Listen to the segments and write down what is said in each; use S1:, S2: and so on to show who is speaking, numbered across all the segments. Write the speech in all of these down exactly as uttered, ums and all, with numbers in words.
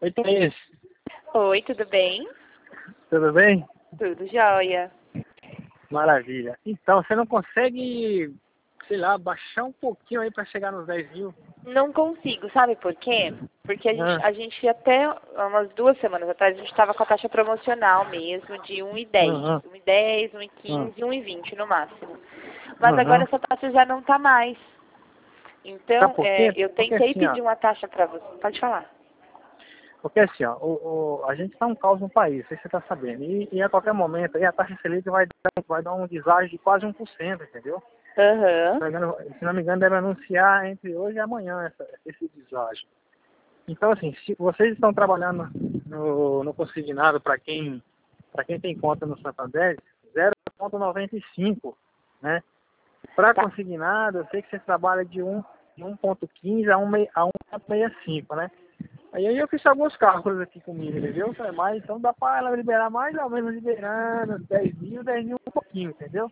S1: Oi, Thaís.
S2: Oi, tudo bem?
S1: Tudo bem?
S2: Tudo jóia.
S1: Maravilha. Então, você não consegue, sei lá, baixar um pouquinho aí para chegar nos dez mil?
S2: Não consigo, sabe por quê? Porque a gente,
S1: Ah,
S2: a gente até umas duas semanas atrás, a gente estava com a taxa promocional mesmo de um e dez.
S1: aham,
S2: um e dez, um e
S1: aham,
S2: quinze, um e vinte no máximo. Mas agora
S1: aham.
S2: essa taxa já não está mais.
S1: Sabe
S2: Então,
S1: por
S2: é,
S1: quê?
S2: eu
S1: Porque
S2: tentei
S1: assim, ó,
S2: pedir uma taxa para você. Pode falar.
S1: porque assim, ó, o, o- a gente tá um caos no país, não sei se você tá sabendo. E, e a qualquer momento aí a taxa Selic vai dar, vai dar um deságio de quase um por cento, entendeu? Se
S2: Aham.
S1: não me engano, se não me engano, deve anunciar entre hoje e amanhã essa, esse deságio. Então, assim, se vocês estão trabalhando no, no consignado para quem, para quem tem conta no Santander, zero vírgula noventa e cinco, né? Para
S2: Tá.
S1: consignado, eu sei que você trabalha de um de um ponto quinze a um a um ponto sessenta e cinco, né? Aí eu fiz alguns cálculos aqui comigo, entendeu? Eu falei, mas então dá para ela liberar mais ou menos liberando dez mil, dez mil um pouquinho, entendeu?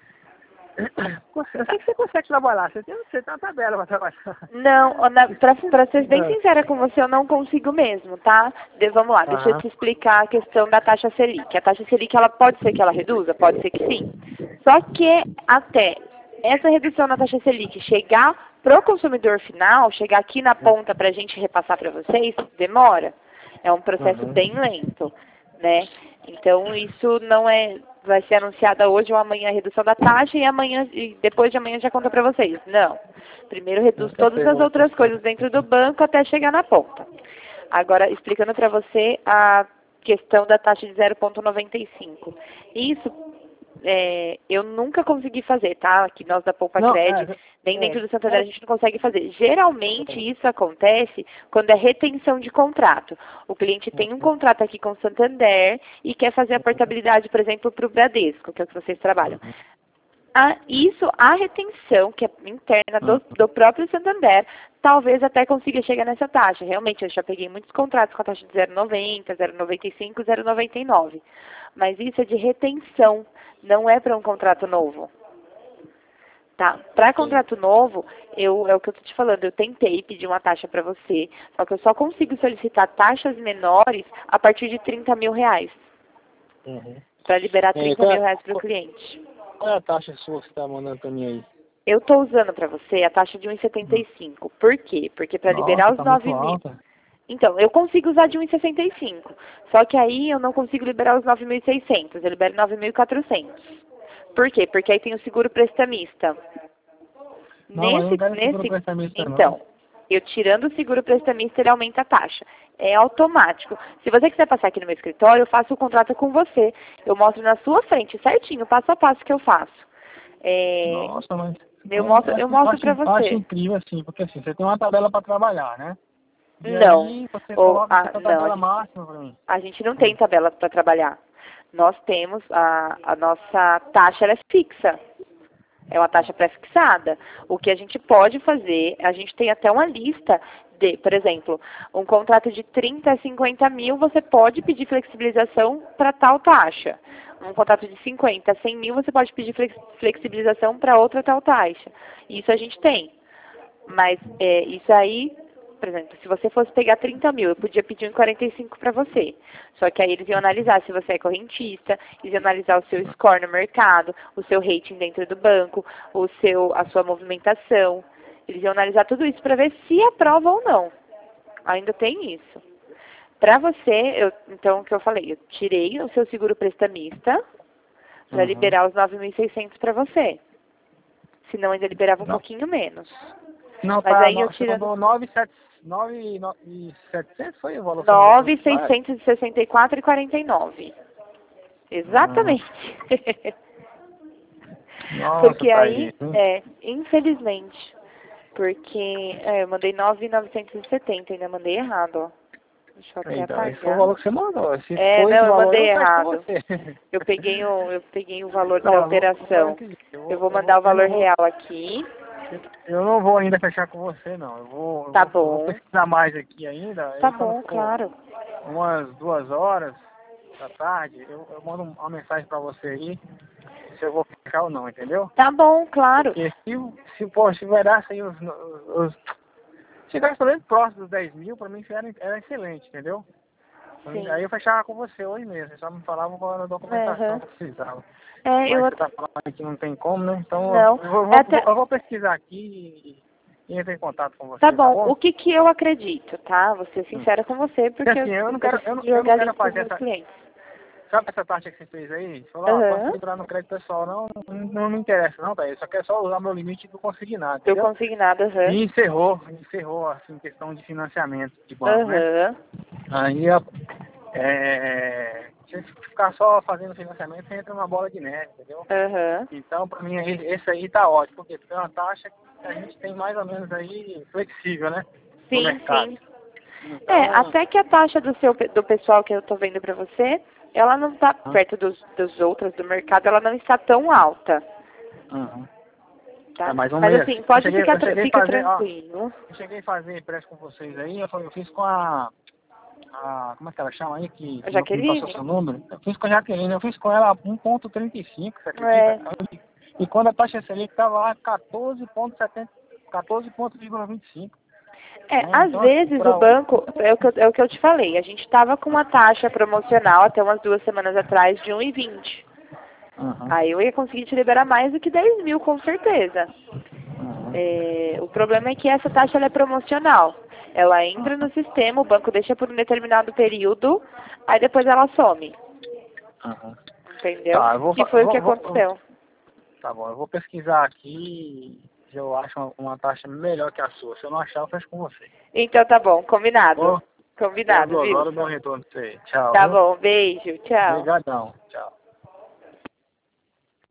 S1: Eu sei que você consegue trabalhar, você tem, você tem uma tabela para trabalhar.
S2: Não, na, pra, pra ser bem
S1: Ah,
S2: sincera com você, eu não consigo mesmo, tá? De- vamos lá, deixa eu
S1: Aham.
S2: te explicar a questão da taxa Selic. A taxa Selic, ela pode ser que ela reduza? Pode ser que sim. Só que até essa redução na taxa Selic chegar pro consumidor final, chegar aqui na ponta para a gente repassar para vocês, demora. É um processo
S1: Aham.
S2: bem lento, né? Então, isso não é, vai ser anunciada hoje ou amanhã a redução da taxa e amanhã e depois de amanhã já conta para vocês. Não. Primeiro reduz
S1: Nunca
S2: todas
S1: sei
S2: as
S1: como
S2: outras
S1: funciona.
S2: coisas dentro do banco até chegar na ponta. Agora, explicando para você a questão da taxa de zero vírgula noventa e cinco. Isso é, eu nunca consegui fazer, tá? Aqui nós da Poupa
S1: Não,
S2: Cred,
S1: é,
S2: nem
S1: é,
S2: dentro do Santander a
S1: é,
S2: gente não consegue fazer. Geralmente isso acontece quando é retenção de contrato. O cliente tem um contrato aqui com o Santander e quer fazer a portabilidade, por exemplo, para o Bradesco, que é o que vocês trabalham. A, isso, a retenção, que é interna do, do próprio Santander, talvez até consiga chegar nessa taxa. Realmente, eu já peguei muitos contratos com a taxa de zero vírgula noventa, zero vírgula noventa e cinco, zero vírgula noventa e nove. Mas isso é de retenção, não é para um contrato novo. Tá? Para
S1: sim.
S2: contrato novo, eu, é o que eu estou te falando, eu tentei pedir uma taxa para você, só que eu só consigo solicitar taxas menores a partir de trinta mil reais,
S1: Uhum.
S2: para liberar
S1: É,
S2: trinta
S1: qual,
S2: mil
S1: é,
S2: reais para o
S1: qual
S2: cliente.
S1: qual é a taxa sua que você está mandando para mim aí?
S2: Eu estou usando para você a taxa de um vírgula setenta
S1: Hum.
S2: e cinco. Por quê? Porque para liberar
S1: Nossa,
S2: os
S1: tá muito
S2: nove mil...
S1: alta.
S2: Então, eu consigo usar de um vírgula sessenta e cinco. Só que aí eu não consigo liberar os nove mil e seiscentos. Eu libero nove mil e quatrocentos. Por quê? Porque aí tem o seguro prestamista.
S1: Não, mas eu não
S2: Nesse,
S1: quero seguro
S2: nesse...
S1: prestamista não.
S2: Então, eu tirando o seguro prestamista, ele aumenta a taxa. É automático. Se você quiser passar aqui no meu escritório, eu faço o contrato com você. Eu mostro na sua frente, certinho, passo a passo que eu faço. É,
S1: Nossa, mas
S2: eu
S1: então,
S2: mostro,
S1: eu
S2: eu
S1: acho, eu
S2: mostro
S1: acho,
S2: para
S1: eu acho
S2: você.
S1: incrível assim, porque assim, você tem uma tabela para trabalhar, né? E
S2: Não.
S1: aí você
S2: Ou,
S1: coloca essa
S2: ah, não, a
S1: tabela
S2: gente,
S1: máxima para mim.
S2: a gente não tem
S1: Hum.
S2: tabela para trabalhar. Nós temos, a, a nossa taxa ela é fixa. É uma taxa pré-fixada. O que a gente pode fazer, a gente tem até uma lista de, por exemplo, um contrato de trinta a cinquenta mil, você pode pedir flexibilização para tal taxa. Um contrato de cinquenta a cem mil, você pode pedir flex- flexibilização para outra tal taxa. Isso a gente tem. Mas é, isso aí, por exemplo, se você fosse pegar trinta mil, eu podia pedir um quarenta e cinco para você. Só que aí eles iam analisar se você é correntista, eles iam analisar o seu score no mercado, o seu rating dentro do banco, o seu, a sua movimentação. Eles iam analisar tudo isso para ver se aprova ou não. Ainda tem isso. Para você, eu, então, o que eu falei, eu tirei o seu seguro prestamista para
S1: Uhum.
S2: liberar os nove mil e seiscentos para você. Senão ainda liberava um
S1: Não,
S2: pouquinho menos.
S1: não
S2: Mas
S1: tá,
S2: aí eu
S1: no, você
S2: tirando
S1: mandou nove mil e setecentos foi o valor que você mandou para
S2: nove
S1: mim?
S2: mil
S1: Ah, é?
S2: seiscentos e sessenta e quatro e quarenta e nove.
S1: Ah,
S2: Exatamente.
S1: nossa,
S2: Porque
S1: tá
S2: aí,
S1: aí. Hum.
S2: é, infelizmente, porque é, eu mandei nove mil novecentos e setenta, ainda mandei errado, ó. Deixa eu até
S1: Então, esse foi o
S2: apagar.
S1: valor que você mandou. Se
S2: É,
S1: for esse
S2: não, eu
S1: valor,
S2: mandei
S1: eu fecho com
S2: errado.
S1: você.
S2: Eu peguei o, eu peguei o valor
S1: Não,
S2: da
S1: eu vou, vou fazer o
S2: operação.
S1: seguinte, eu
S2: Eu
S1: vou,
S2: vou
S1: eu
S2: mandar
S1: vou,
S2: o
S1: eu não
S2: valor
S1: vou,
S2: real aqui.
S1: eu não vou ainda fechar com você, não. Eu vou, eu
S2: Tá
S1: vou, eu vou
S2: bom.
S1: pesquisar mais aqui ainda.
S2: Tá
S1: Aí quando
S2: bom,
S1: for
S2: claro.
S1: umas duas horas da tarde, eu, eu mando uma mensagem pra você aí, se eu vou fechar ou não, entendeu?
S2: Tá bom, claro.
S1: Porque se, se, pô, se verasse aí os, os, chegasse pelo menos próximo dos dez mil, pra mim era, era excelente, entendeu?
S2: Sim.
S1: Aí eu fechava com você hoje mesmo, você só me falava qual era a documentação
S2: Uhum.
S1: que precisava.
S2: É,
S1: Mas
S2: eu
S1: você tá falando que não tem como, né? Então
S2: Não.
S1: eu vou,
S2: É até...
S1: eu vou pesquisar aqui e, e entrar em contato com você,
S2: Tá
S1: tá
S2: bom.
S1: bom?
S2: O que que eu acredito, tá? Vou ser sincera com você, porque
S1: Porque assim, eu não quero, eu não, eu não quero fazer
S2: meus
S1: essa...
S2: clientes.
S1: Sabe essa taxa que você fez aí? Você falou, ó,
S2: Aham.
S1: posso liberar no crédito pessoal. Não, não, não me interessa não, velho. Eu só quero só usar meu limite do consignado,
S2: Do
S1: entendeu?
S2: consignado, aham.
S1: E encerrou, encerrou, assim, questão de financiamento de banco, né?
S2: Aham.
S1: Aí, ó, é... se ficar só fazendo financiamento, você entra numa bola de neve, entendeu?
S2: Aham.
S1: Então, pra mim, aí, esse aí tá ótimo, porque é uma taxa que a gente tem mais ou menos aí flexível, né? No
S2: Sim,
S1: mercado.
S2: sim.
S1: Então,
S2: É, até que a taxa do seu do pessoal que eu tô vendo pra você, ela não tá perto dos, dos outros do mercado, ela não está tão alta,
S1: uhum.
S2: tá?
S1: É, mas vamos
S2: Mas
S1: ver.
S2: assim,
S1: Eu
S2: pode
S1: cheguei,
S2: ficar
S1: eu
S2: tra-
S1: cheguei a
S2: fica
S1: fazer, ó,
S2: tranquilo.
S1: eu cheguei a fazer empréstimo com vocês aí, eu, eu fiz com a, a, como é que ela chama aí, que,
S2: A
S1: que me passou
S2: Jaqueline?
S1: seu número? Eu fiz com a Jaqueline, eu fiz com ela um ponto trinta e cinco, você acredita?
S2: É.
S1: E quando a taxa Selic estava lá quatorze ponto setenta, quatorze vírgula vinte e cinco.
S2: É,
S1: Né?
S2: às
S1: Então, assim,
S2: vezes
S1: pra,
S2: o banco, é o, que eu, é o que eu te falei, a gente estava com uma taxa promocional até umas duas semanas atrás de um e vinte.
S1: uhum,
S2: Aí eu ia conseguir te liberar mais do que dez mil, com certeza.
S1: uhum,
S2: É, o problema é que essa taxa ela é promocional. Ela entra no sistema, o banco deixa por um determinado período, aí depois ela some.
S1: uhum.
S2: Entendeu?
S1: Tá, eu vou,
S2: Que
S1: fa-
S2: foi o que
S1: vou, vou, eu-
S2: aconteceu.
S1: tá bom, eu vou pesquisar aqui e eu acho uma, uma taxa melhor que a sua. Se eu não achar, eu fecho com você.
S2: Então tá bom, combinado.
S1: Ô, até as
S2: Combinado,
S1: duas
S2: viu?
S1: horas eu dou um retorno pra você. Tchau,
S2: Tá
S1: viu?
S2: bom, beijo, tchau.
S1: Obrigadão. Tchau.